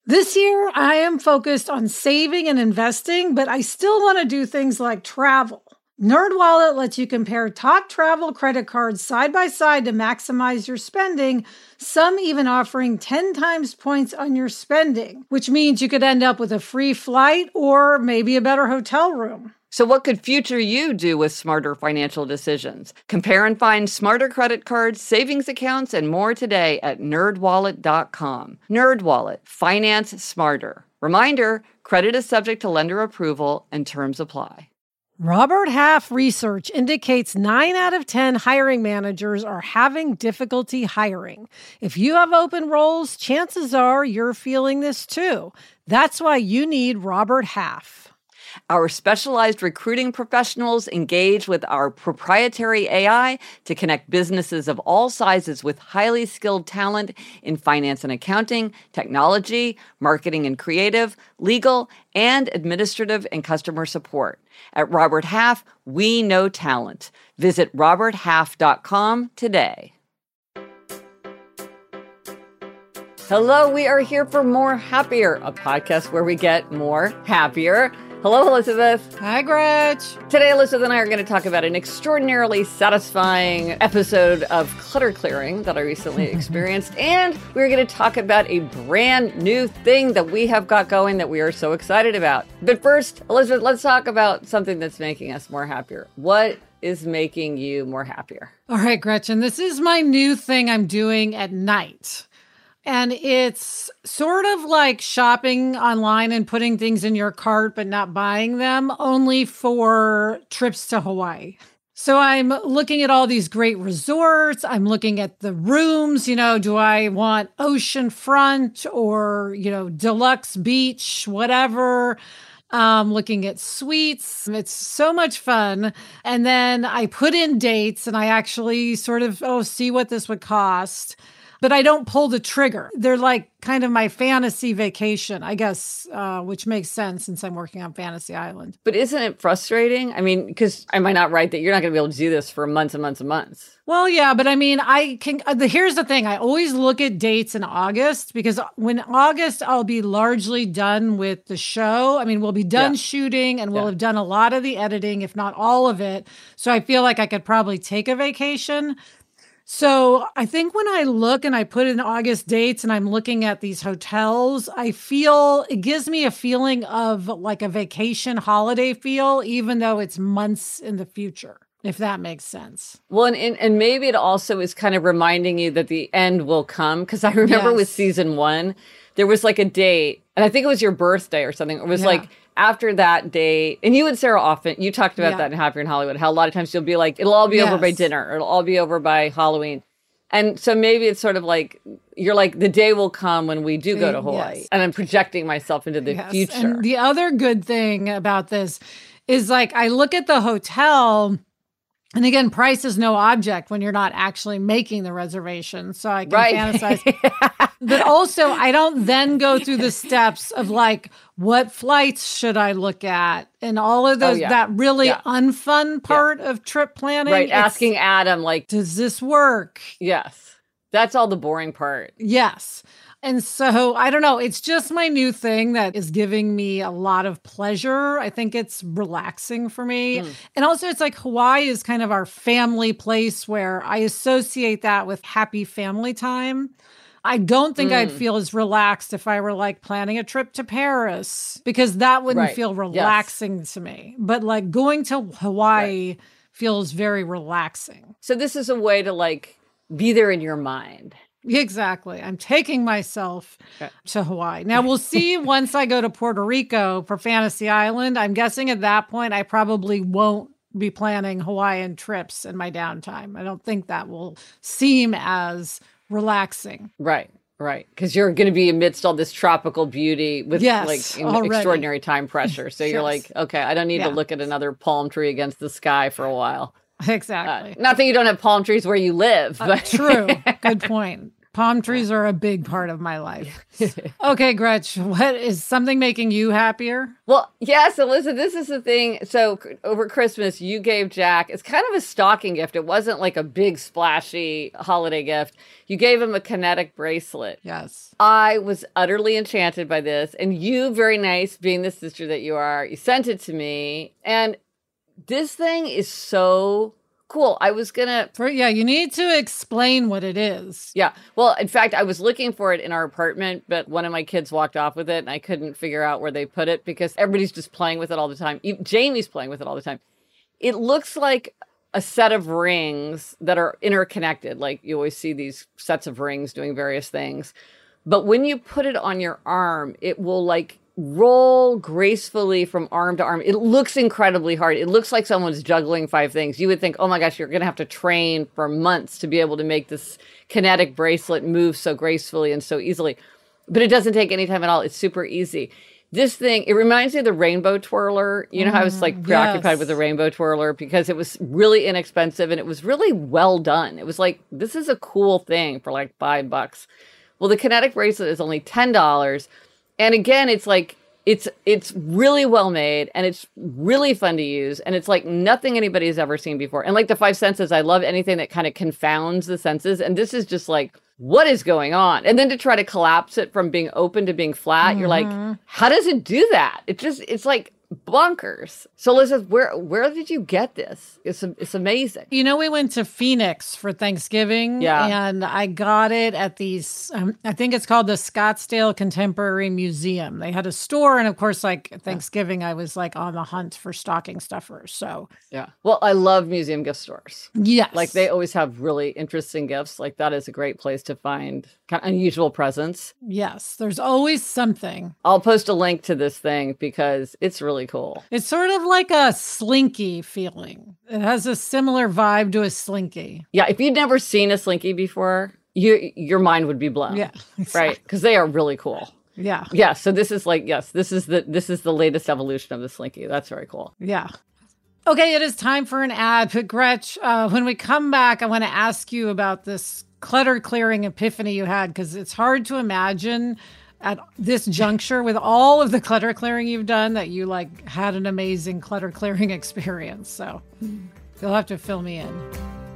This year, I am focused on saving and investing, but I still want to do things like travel. NerdWallet lets you compare top travel credit cards side by side to maximize your spending, some even offering 10 times points on your spending, which means you could end up with a free flight or maybe a better hotel room. So what could future you do with smarter financial decisions? Compare and find smarter credit cards, savings accounts, and more today at nerdwallet.com. NerdWallet, finance smarter. Reminder, credit is subject to lender approval and terms apply. Robert Half research indicates 9 out of 10 hiring managers are having difficulty hiring. If you have open roles, chances are you're feeling this too. That's why you need Robert Half. Our specialized recruiting professionals engage with our proprietary AI to connect businesses of all sizes with highly skilled talent in finance and accounting, technology, marketing and creative, legal, and administrative and customer support. At Robert Half, we know talent. Visit roberthalf.com today. Hello, we are here for More Happier, a podcast where we get more happier. Hello, Elizabeth. Hi, Gretch. Today, Elizabeth and I are going to talk about an extraordinarily satisfying episode of clutter clearing that I recently experienced. And we're going to talk about a brand new thing that we have got going that we are so excited about. But first, Elizabeth, let's talk about something that's making us more happier. What is making you more happier? All right, Gretchen, this is my new thing I'm doing at night. And it's sort of like shopping online and putting things in your cart but not buying them, only for trips to Hawaii. So I'm looking at all these great resorts. I'm looking at the rooms. Do I want oceanfront or, deluxe beach, whatever. Looking at suites. It's so much fun. And then I put in dates and I actually sort of, see what this would cost. But I don't pull the trigger. They're like kind of my fantasy vacation, I guess, which makes sense since I'm working on Fantasy Island. But isn't it frustrating? I mean, because am I not right that you're not going to be able to do this for months and months and months? Well, yeah, but I mean, I can. Here's the thing. I always look at dates in August because when August, I'll be largely done with the show. I mean, we'll be done shooting and we'll have done a lot of the editing, if not all of it. So I feel like I could probably take a vacation. So I think when I look and I put in August dates and I'm looking at these hotels, I feel it gives me a feeling of like a vacation holiday feel, even though it's months in the future, if that makes sense. Well, and maybe it also is kind of reminding you that the end will come. Because I remember with season 1, there was like a date, and I think it was your birthday or something. It was like after that date, and you and Sarah often, you talked about that in Happier in Hollywood, how a lot of times you'll be like, it'll all be over by dinner, or it'll all be over by Halloween. And so maybe it's sort of like, you're like, the day will come when we do go to Hawaii. Yes. And I'm projecting myself into the future. And the other good thing about this is like, I look at the hotel. And again, price is no object when you're not actually making the reservation. So I can fantasize. But also, I don't then go through the steps of like, what flights should I look at? And all of those, that really unfun part of trip planning. Right, asking Adam, like, does this work? Yes. That's all the boring part. Yes. And so, I don't know, it's just my new thing that is giving me a lot of pleasure. I think it's relaxing for me. And also, it's like Hawaii is kind of our family place where I associate that with happy family time. I don't think I'd feel as relaxed if I were like planning a trip to Paris, because that wouldn't feel relaxing to me. But like going to Hawaii feels very relaxing. So this is a way to like be there in your mind. Exactly. I'm taking myself to Hawaii. Now, we'll see once I go to Puerto Rico for Fantasy Island. I'm guessing at that point, I probably won't be planning Hawaiian trips in my downtime. I don't think that will seem as relaxing. Right. Because you're going to be amidst all this tropical beauty with extraordinary time pressure. So you're like, okay, I don't need to look at another palm tree against the sky for a while. Exactly. Not that you don't have palm trees where you live. But true. Good point. Palm trees are a big part of my life. Okay, Gretch, what is something making you happier? Well, yeah, so listen, this is the thing. So over Christmas, you gave Jack, it's kind of a stocking gift. It wasn't like a big splashy holiday gift. You gave him a kinetic bracelet. Yes. I was utterly enchanted by this. And you, very nice, being the sister that you are, you sent it to me. And this thing is so cool. I was gonna... you need to explain what it is. Yeah. Well, in fact, I was looking for it in our apartment, but one of my kids walked off with it and I couldn't figure out where they put it because everybody's just playing with it all the time. Jamie's playing with it all the time. It looks like a set of rings that are interconnected. Like you always see these sets of rings doing various things. But when you put it on your arm, it will like roll gracefully from arm to arm. It looks incredibly hard. It looks like someone's juggling 5 things. You would think, oh my gosh, you're going to have to train for months to be able to make this kinetic bracelet move so gracefully and so easily. But it doesn't take any time at all. It's super easy. This thing, it reminds me of the rainbow twirler. You know how I was like preoccupied with the rainbow twirler because it was really inexpensive and it was really well done. It was like, this is a cool thing for like $5. Well, the kinetic bracelet is only $10. And again, it's like, it's really well made and it's really fun to use. And it's like nothing anybody has ever seen before. And like the 5 senses, I love anything that kind of confounds the senses. And this is just like, what is going on? And then to try to collapse it from being open to being flat, you're like, how does it do that? It's like bonkers. So Elizabeth, where did you get this? It's amazing. You know, we went to Phoenix for Thanksgiving and I got it at these, I think it's called the Scottsdale Contemporary Museum. They had a store. And of course, like Thanksgiving, I was like on the hunt for stocking stuffers. So yeah. Well, I love museum gift stores. Yes. Like they always have really interesting gifts. Like that is a great place to find kind of unusual presents. Yes. There's always something. I'll post a link to this thing because it's really cool. It's sort of like a slinky feeling. It has a similar vibe to a slinky. Yeah, if you'd never seen a slinky before, your mind would be blown. Yeah, exactly. Right? Because they are really cool. Yeah. Yeah. So this is like, this is the latest evolution of the slinky. That's very cool. Yeah. Okay, it is time for an ad. But Gretch, when we come back, I want to ask you about this clutter clearing epiphany you had, because it's hard to imagine at this juncture with all of the clutter clearing you've done that you like had an amazing clutter clearing experience. So you'll have to fill me in.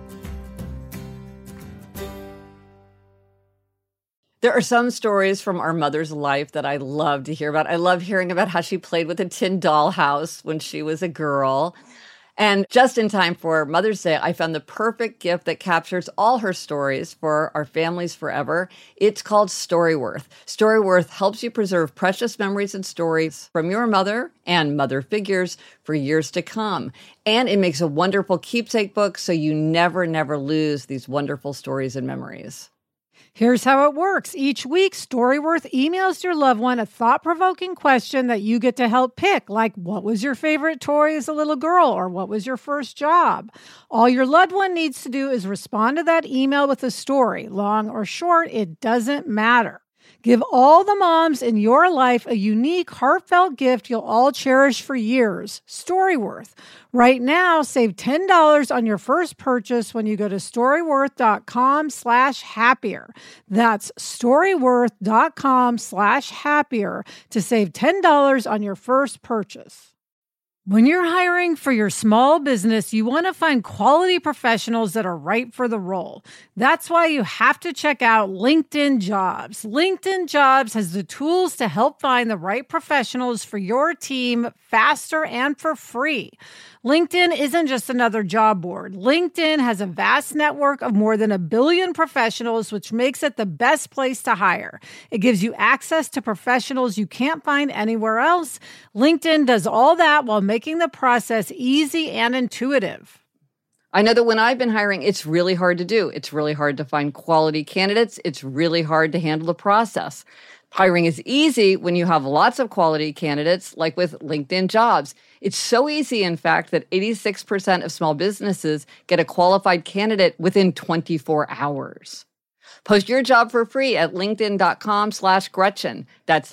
There are some stories from our mother's life that I love to hear about. I love hearing about how she played with a tin dollhouse when she was a girl. And just in time for Mother's Day, I found the perfect gift that captures all her stories for our families forever. It's called Storyworth. Storyworth helps you preserve precious memories and stories from your mother and mother figures for years to come. And it makes a wonderful keepsake book so you never lose these wonderful stories and memories. Here's how it works. Each week, Storyworth emails your loved one a thought-provoking question that you get to help pick, like what was your favorite toy as a little girl, or what was your first job? All your loved one needs to do is respond to that email with a story. Long or short, it doesn't matter. Give all the moms in your life a unique, heartfelt gift you'll all cherish for years. Storyworth. Right now, save $10 on your first purchase when you go to storyworth.com/happier. That's storyworth.com/happier to save $10 on your first purchase. When you're hiring for your small business, you want to find quality professionals that are right for the role. That's why you have to check out LinkedIn Jobs. LinkedIn Jobs has the tools to help find the right professionals for your team faster and for free. LinkedIn isn't just another job board. LinkedIn has a vast network of more than 1 billion professionals, which makes it the best place to hire. It gives you access to professionals you can't find anywhere else. LinkedIn does all that while making the process easy and intuitive. I know that when I've been hiring, it's really hard to do. It's really hard to find quality candidates. It's really hard to handle the process. Hiring is easy when you have lots of quality candidates, like with LinkedIn Jobs. It's so easy, in fact, that 86% of small businesses get a qualified candidate within 24 hours. Post your job for free at linkedin.com/Gretchen. That's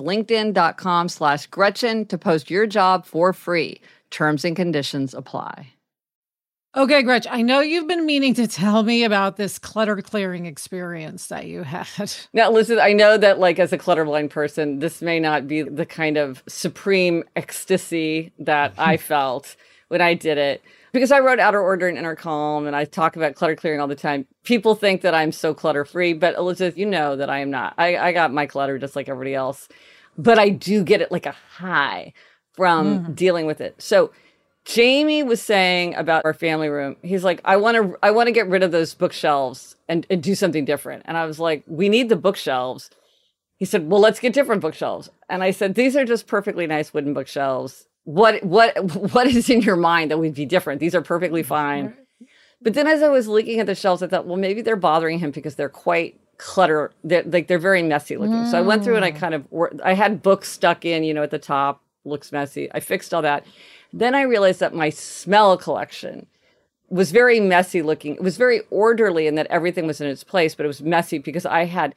linkedin.com/Gretchen to post your job for free. Terms and conditions apply. Okay, Gretch, I know you've been meaning to tell me about this clutter clearing experience that you had. Now, listen, I know that like as a clutterblind person, this may not be the kind of supreme ecstasy that I felt when I did it. Because I wrote Outer Order and Inner Calm, and I talk about clutter clearing all the time. People think that I'm so clutter-free, but Elizabeth, you know that I am not. I got my clutter just like everybody else. But I do get it like a high from dealing with it. So Jamie was saying about our family room, he's like, I want to get rid of those bookshelves and do something different. And I was like, we need the bookshelves. He said, well, let's get different bookshelves. And I said, these are just perfectly nice wooden bookshelves. What is in your mind that would be different? These are perfectly fine. But then as I was looking at the shelves, I thought, well, maybe they're bothering him because they're quite clutter. They're very messy looking. So I went through and I had books stuck in, at the top, looks messy. I fixed all that. Then I realized that my smell collection was very messy looking. It was very orderly in that everything was in its place, but it was messy because I have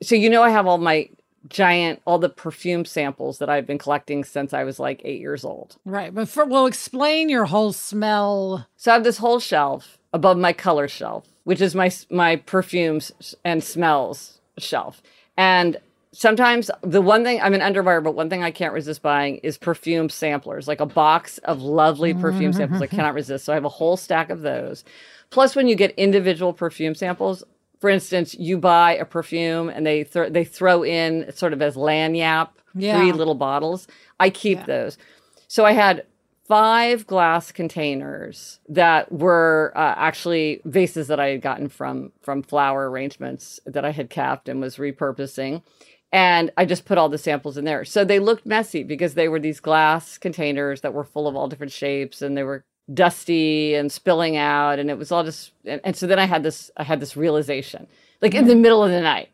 all the perfume samples that I've been collecting since I was like 8 years old. Right. But explain your whole smell. So I have this whole shelf above my color shelf, which is my perfumes and smells shelf. And sometimes the one thing, I'm an underbuyer, but one thing I can't resist buying is perfume samplers, like a box of lovely perfume samples I cannot resist. So I have a whole stack of those. Plus, when you get individual perfume samples, for instance, you buy a perfume and they throw in sort of as lagniappe, 3 little bottles. I keep those. So I had 5 glass containers that were actually vases that I had gotten from flower arrangements that I had kept and was repurposing. And I just put all the samples in there. So they looked messy because they were these glass containers that were full of all different shapes and they were dusty and spilling out. And it was all just, and so then I had this realization, like in the middle of the night.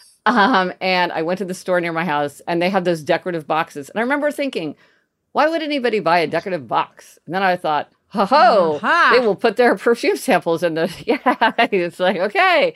And I went to the store near my house and they had those decorative boxes. And I remember thinking, why would anybody buy a decorative box? And then I thought, they will put their perfume samples in the, it's like, okay.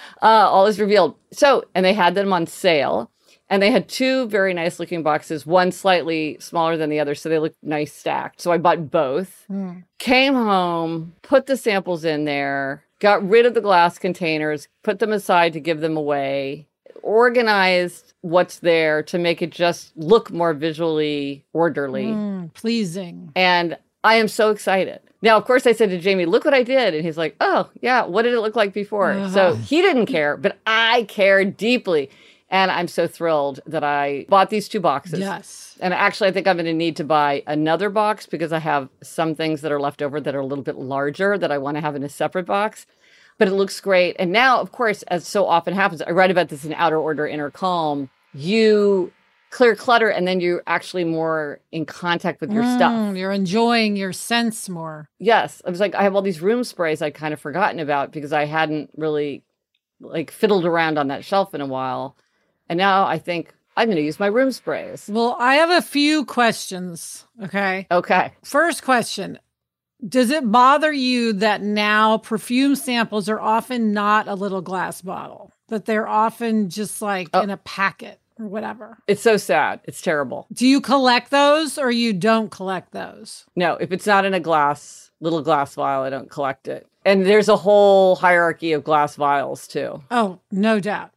All is revealed. So, and they had them on sale and they had 2 very nice looking boxes, one slightly smaller than the other. So they looked nice stacked. So I bought both, came home, put the samples in there, got rid of the glass containers, put them aside to give them away, organized what's there to make it just look more visually orderly. Pleasing. And I am so excited. Now, of course, I said to Jamie, look what I did. And he's like, oh, yeah, what did it look like before? So he didn't care, but I cared deeply. And I'm so thrilled that I bought these 2 boxes. Yes. And actually, I think I'm going to need to buy another box because I have some things that are left over that are a little bit larger that I want to have in a separate box. But it looks great. And now, of course, as so often happens, I write about this in Outer Order, Inner Calm, you clear clutter and then you're actually more in contact with your stuff. You're enjoying your scents more. Yes. I was like, I have all these room sprays I'd kind of forgotten about because I hadn't really like fiddled around on that shelf in a while. And now I think I'm going to use my room sprays. Well, I have a few questions. Okay. First question. Does it bother you that now perfume samples are often not a little glass bottle, that they're often just like in a packet or whatever? It's so sad. It's terrible. Do you collect those or you don't collect those? No, if it's not in a little glass vial, I don't collect it. And there's a whole hierarchy of glass vials too. Oh, no doubt.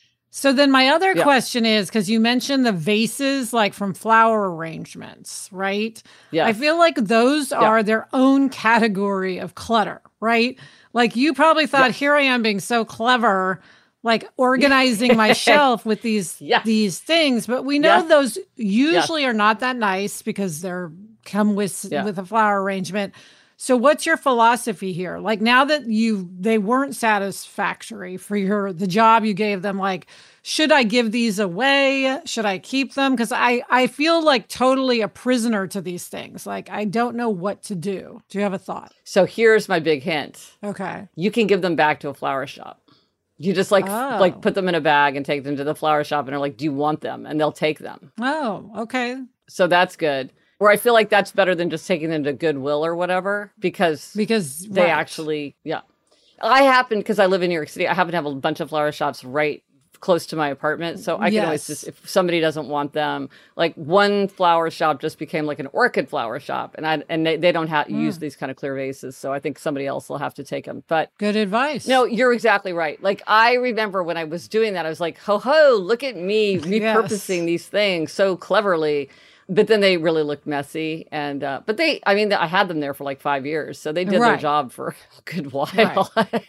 So then my other question is, because you mentioned the vases like from flower arrangements, right? Yeah. I feel like those are their own category of clutter, right? Like you probably thought, here I am being so clever, like organizing my shelf with these things. But we know those usually are not that nice because they're come with a flower arrangement. So what's your philosophy here? Like now that they weren't satisfactory for the job you gave them, like, should I give these away? Should I keep them? Because I feel like totally a prisoner to these things. Like I don't know what to do. Do you have a thought? So here's my big hint. Okay. You can give them back to a flower shop. You just like put them in a bag and take them to the flower shop and are like, do you want them? And they'll take them. Oh, okay. So that's good. Or I feel like that's better than just taking them to Goodwill or whatever, because they actually, I happen, because I live in New York City, I happen to have a bunch of flower shops right close to my apartment. So I can always just, if somebody doesn't want them, like one flower shop just became like an orchid flower shop. And they don't use these kind of clear vases. So I think somebody else will have to take them. But good advice. No, you're exactly right. Like I remember when I was doing that, I was like, ho, look at me repurposing these things so cleverly. But then they really looked messy. And, but I had them there for like 5 years. So they did their job for a good while. Right.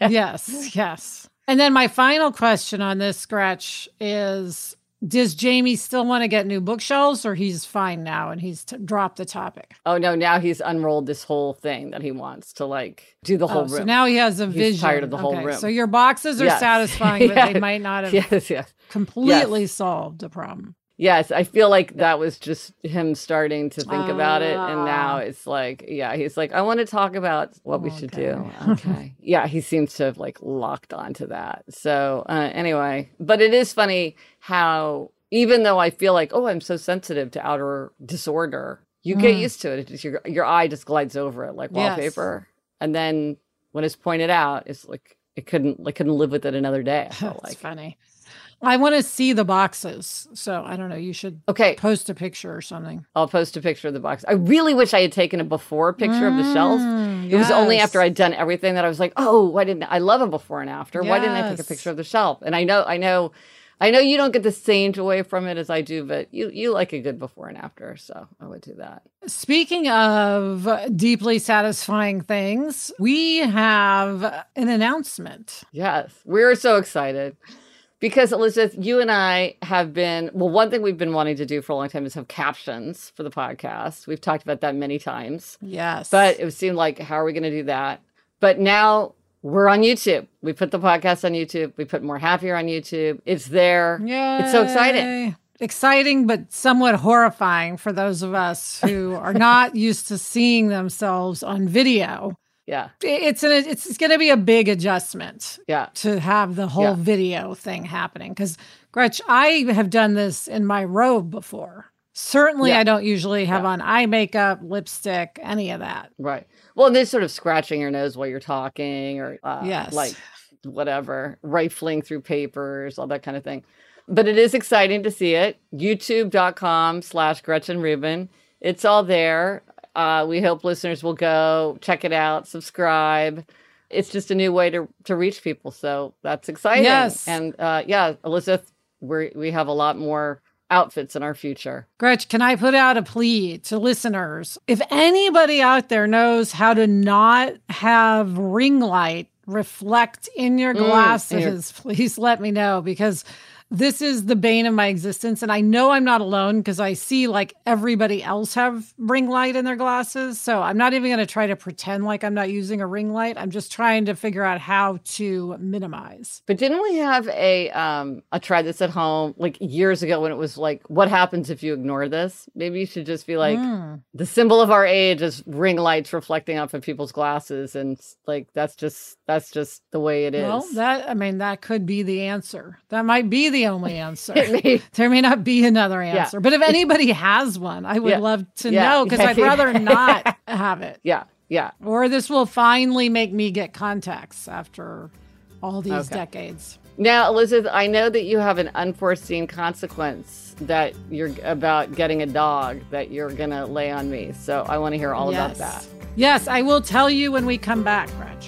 Yes. And then my final question on this, Gretch, is does Jamie still want to get new bookshelves, or he's fine now and he's dropped the topic? Oh, no. Now he's unrolled this whole thing that he wants to like do the whole room. So now he has a vision. He's tired of the whole room. So your boxes are satisfying, but they might not have completely solved the problem. Yes, I feel like that was just him starting to think about it. And now it's like, he's like, I want to talk about what we should do. Okay. He seems to have like locked onto that. So anyway, but it is funny how even though I feel like, I'm so sensitive to outer disorder, you get used to it. It's just your eye just glides over it like wallpaper. And then when it's pointed out, it's like, I couldn't live with it another day. I felt That's funny. I want to see the boxes. So I don't know. You should post a picture or something. I'll post a picture of the box. I really wish I had taken a before picture of the shelf. It was only after I'd done everything that I was like, why didn't I love a before and after? Why didn't I take a picture of the shelf? And I know you don't get the same joy from it as I do, but you like a good before and after. So I would do that. Speaking of deeply satisfying things, we have an announcement. Yes, we're so excited. Because, Elizabeth, you and I have been, one thing we've been wanting to do for a long time is have captions for the podcast. We've talked about that many times. Yes. But it seemed like, how are we going to do that? But now we're on YouTube. We put the podcast on YouTube. We put More Happier on YouTube. It's there. Yay. It's so exciting. Exciting, but somewhat horrifying for those of us who are not used to seeing themselves on video. Yeah. It's going to be a big adjustment to have the whole video thing happening. Because, Gretch, I have done this in my robe before. Certainly, I don't usually have on eye makeup, lipstick, any of that. Right. Well, and there's sort of scratching your nose while you're talking or like whatever, rifling through papers, all that kind of thing. But it is exciting to see it. YouTube.com/Gretchen Rubin. It's all there. We hope listeners will go check it out, subscribe. It's just a new way to reach people. So that's exciting. Yes. And Elizabeth, we have a lot more outfits in our future. Gretch, can I put out a plea to listeners? If anybody out there knows how to not have ring light reflect in your glasses, please let me know, because this is the bane of my existence. And I know I'm not alone because I see like everybody else have ring light in their glasses. So I'm not even going to try to pretend like I'm not using a ring light. I'm just trying to figure out how to minimize. But didn't we have I tried this at home like years ago when it was like, what happens if you ignore this? Maybe you should just be like, the symbol of our age is ring lights reflecting off of people's glasses. And like, that's just the way it is. Well, that could be the answer. That might be the only answer. There may not be another answer. Yeah. But if anybody has one, I would love to know, because I'd rather not have it. Yeah. Or this will finally make me get contacts after all these decades. Now, Elizabeth, I know that you have an unforeseen consequence that you're about getting a dog that you're going to lay on me. So I want to hear all about that. Yes, I will tell you when we come back, Gretch.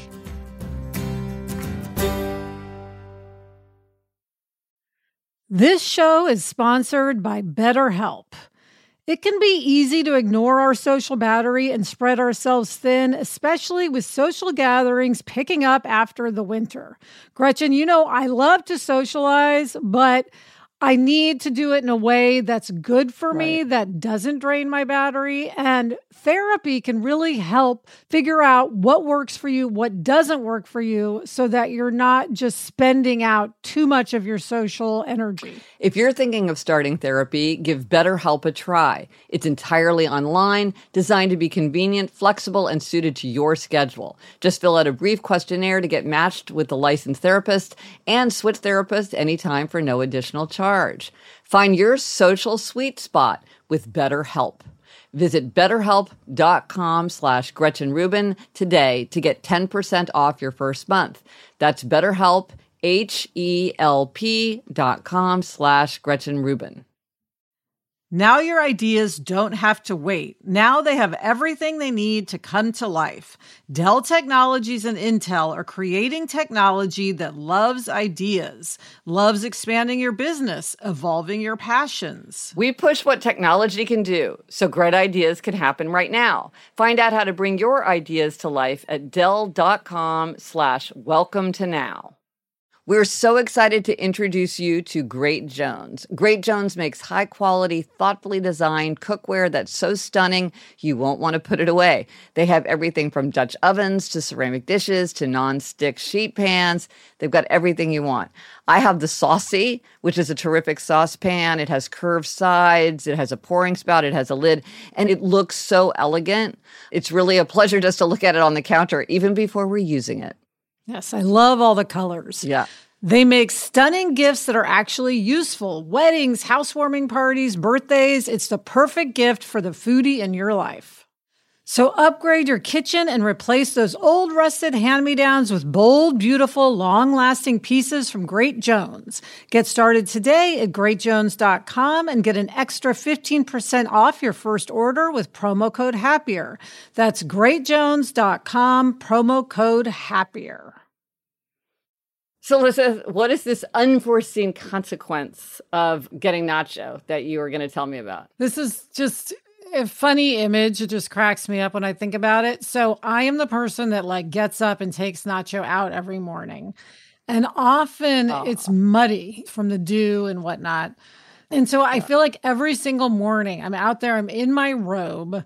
This show is sponsored by BetterHelp. It can be easy to ignore our social battery and spread ourselves thin, especially with social gatherings picking up after the winter. Gretchen, I love to socialize, but I need to do it in a way that's good for me, that doesn't drain my battery. And therapy can really help figure out what works for you, what doesn't work for you, so that you're not just spending out too much of your social energy. If you're thinking of starting therapy, give BetterHelp a try. It's entirely online, designed to be convenient, flexible, and suited to your schedule. Just fill out a brief questionnaire to get matched with the licensed therapist and switch therapists anytime for no additional charge. Find your social sweet spot with BetterHelp. Visit BetterHelp.com/Gretchen Rubin today to get 10% off your first month. That's BetterHelp, HELP.com/Gretchen Rubin. Now your ideas don't have to wait. Now they have everything they need to come to life. Dell Technologies and Intel are creating technology that loves ideas, loves expanding your business, evolving your passions. We push what technology can do so great ideas can happen right now. Find out how to bring your ideas to life at Dell.com/welcome to now. We're so excited to introduce you to Great Jones. Great Jones makes high-quality, thoughtfully designed cookware that's so stunning you won't want to put it away. They have everything from Dutch ovens to ceramic dishes to non-stick sheet pans. They've got everything you want. I have the Saucy, which is a terrific saucepan. It has curved sides. It has a pouring spout. It has a lid. And it looks so elegant. It's really a pleasure just to look at it on the counter, even before we're using it. Yes, I love all the colors. Yeah. They make stunning gifts that are actually useful. Weddings, housewarming parties, birthdays. It's the perfect gift for the foodie in your life. So upgrade your kitchen and replace those old rusted hand-me-downs with bold, beautiful, long-lasting pieces from Great Jones. Get started today at greatjones.com and get an extra 15% off your first order with promo code HAPPIER. That's greatjones.com, promo code HAPPIER. So, Elizabeth, what is this unforeseen consequence of getting nacho that you were going to tell me about? This is just a funny image. It just cracks me up when I think about it. So I am the person that gets up and takes nacho out every morning. And often it's muddy from the dew and whatnot. And so I feel like every single morning I'm out there, I'm in my robe,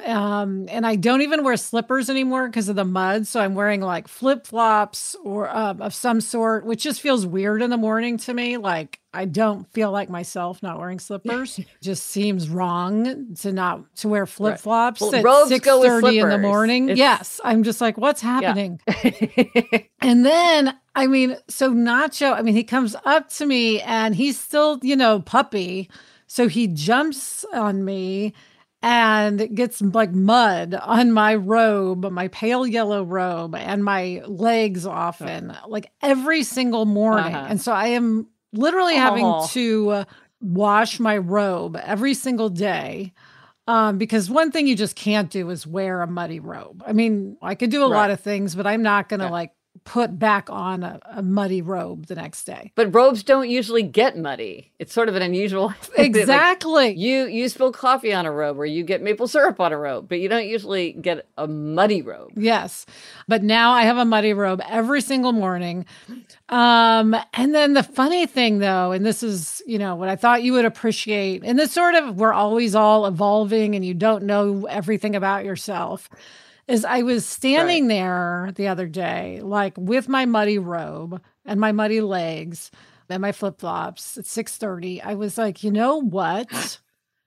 and I don't even wear slippers anymore because of the mud. So I'm wearing flip-flops or of some sort, which just feels weird in the morning to me. I don't feel like myself not wearing slippers. Just seems wrong to wear flip-flops right. at Robes 6:30 in the morning. Yes. I'm just like, what's happening? Yeah. And then, so Nacho, he comes up to me and he's still, puppy. So he jumps on me and gets mud on my robe, my pale yellow robe, and my legs often, every single morning. And so I am literally having to wash my robe every single day. Because one thing you just can't do is wear a muddy robe. I could do a lot of things, but I'm not going to put back on a muddy robe the next day. But robes don't usually get muddy. It's sort of an unusual thing. Exactly. You spill coffee on a robe or you get maple syrup on a robe, but you don't usually get a muddy robe. Yes. But now I have a muddy robe every single morning. And then the funny thing though, and this is, what I thought you would appreciate, and this sort of, we're always all evolving and you don't know everything about yourself, is I was standing there the other day, with my muddy robe and my muddy legs and my flip-flops at 6:30. I was like, you know what?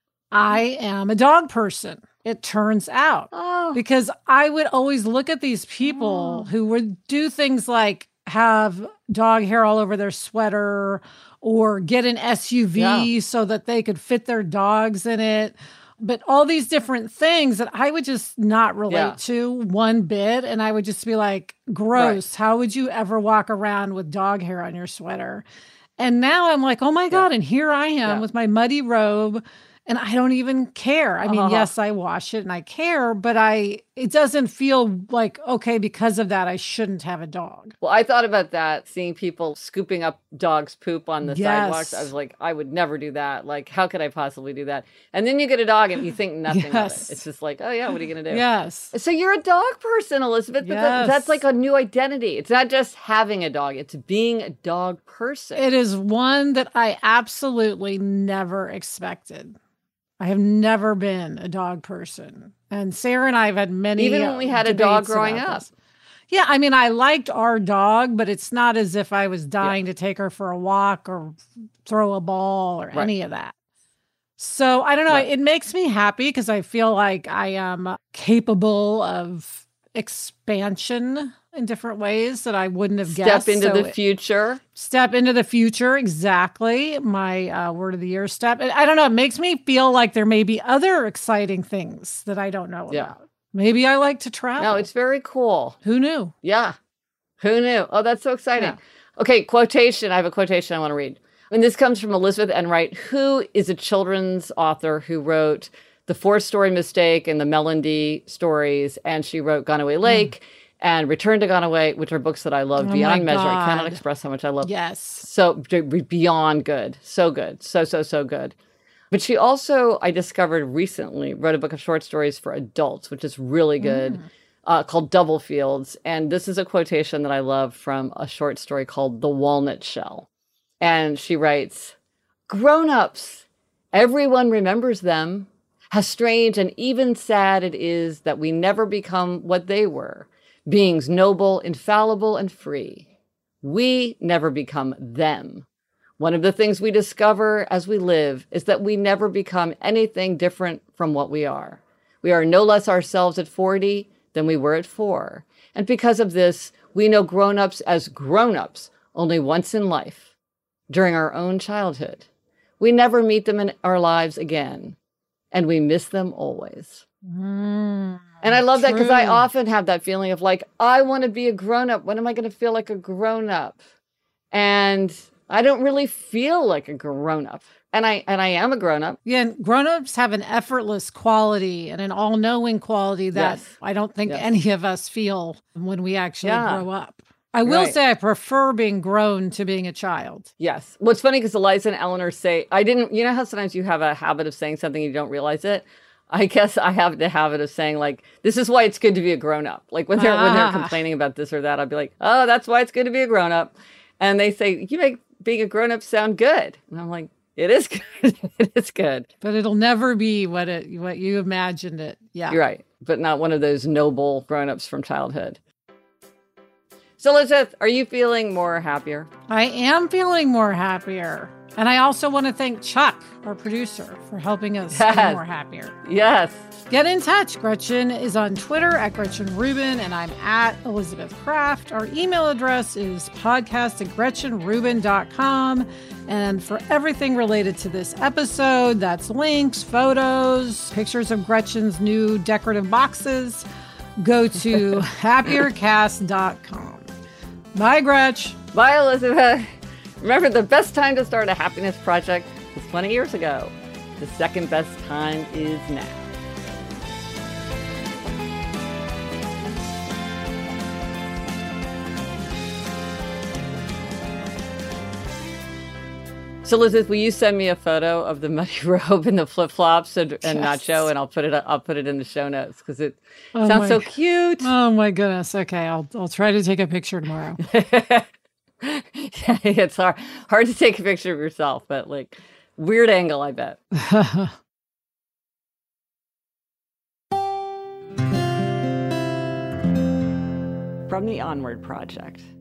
I am a dog person, it turns out. Because I would always look at these people who would do things like have dog hair all over their sweater or get an SUV so that they could fit their dogs in it. But all these different things that I would just not relate to one bit. And I would just be like, gross. Right. How would you ever walk around with dog hair on your sweater? And now I'm like, oh my God. And here I am with my muddy robe. And I don't even care. Yes, I wash it and I care, but it doesn't feel like, okay, because of that, I shouldn't have a dog. Well, I thought about that, seeing people scooping up dogs' poop on the sidewalks. I was like, I would never do that. How could I possibly do that? And then you get a dog and you think nothing of it. It's just like, oh yeah, what are you going to do? Yes. So you're a dog person, Elizabeth. But that's like a new identity. It's not just having a dog. It's being a dog person. It is one that I absolutely never expected. I have never been a dog person. And Sarah and I have had many even when we had a dog growing up. This. Yeah, I liked our dog, but it's not as if I was dying to take her for a walk or throw a ball or any of that. So I don't know. It makes me happy because I feel like I am capable of expansion in different ways that I wouldn't have guessed. Step into the future. Step into the future, exactly. My word of the year step. I don't know. It makes me feel like there may be other exciting things that I don't know about. Maybe I like to travel. No, it's very cool. Who knew? Yeah. Who knew? Oh, that's so exciting. Okay, quotation. I have a quotation I want to read. And this comes from Elizabeth Enright, who is a children's author who wrote The Four-Story Mistake and the Melody stories. And she wrote Gone Away Lake and Return to Gone Away, which are books that I love beyond measure. I cannot express how much I love. Yes. So beyond good. So good. So good. But she also, I discovered recently, wrote a book of short stories for adults, which is really good, called Double Fields. And this is a quotation that I love from a short story called The Walnut Shell. And she writes, "Grown-ups, everyone remembers them. How strange and even sad it is that we never become what they were, beings noble, infallible, and free. We never become them. One of the things we discover as we live is that we never become anything different from what we are. We are no less ourselves at 40 than we were at 4. And because of this, we know grown-ups as grown-ups only once in life, during our own childhood. We never meet them in our lives again, and we miss them always." And I love that because I often have that feeling of like, I want to be a grown-up. When am I going to feel like a grown-up? And I don't really feel like a grown-up. And I am a grown-up. Yeah, and grown-ups have an effortless quality and an all-knowing quality that I don't think any of us feel when we actually grow up. I will say I prefer being grown to being a child. Yes. What's funny because Eliza and Eleanor say, you know how sometimes you have a habit of saying something and you don't realize it? I guess I have the habit of saying like, this is why it's good to be a grown-up. Like when they're complaining about this or that, I'll be like, oh, that's why it's good to be a grown-up. And they say, you make being a grown-up sound good. And I'm like, it is good. It is good. But it'll never be what you imagined it. Yeah. You're right. But not one of those noble grown-ups from childhood. So Elizabeth, are you feeling more happier? I am feeling more happier. And I also want to thank Chuck, our producer, for helping us feel more happier. Yes. Get in touch. Gretchen is on Twitter at Gretchen Rubin, and I'm at Elizabeth Craft. Our email address is podcast@GretchenRubin.com. And for everything related to this episode, that's links, photos, pictures of Gretchen's new decorative boxes, go to happiercast.com. Bye, Gretch. Bye, Elizabeth. Remember, the best time to start a happiness project was 20 years ago. The second best time is now. So, Elizabeth, will you send me a photo of the muddy robe and the flip-flops and Nacho, and I'll put it in the show notes because it sounds so cute. Oh my goodness! Okay, I'll try to take a picture tomorrow. Yeah, it's hard to take a picture of yourself, but like weird angle, I bet. From the Onward Project.